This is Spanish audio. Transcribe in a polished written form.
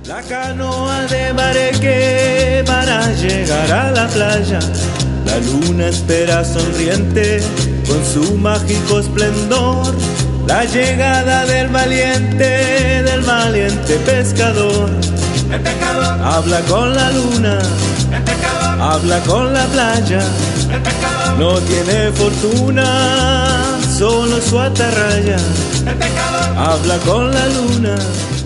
La canoa de Bareque para llegar a la playa. La luna espera sonriente con su mágico esplendor. La llegada del valiente pescador. El pescador, Habla con la luna, el pescador, habla con la playa. el pescador, No tiene fortuna, solo su atarraya. el pescador. Habla con la luna,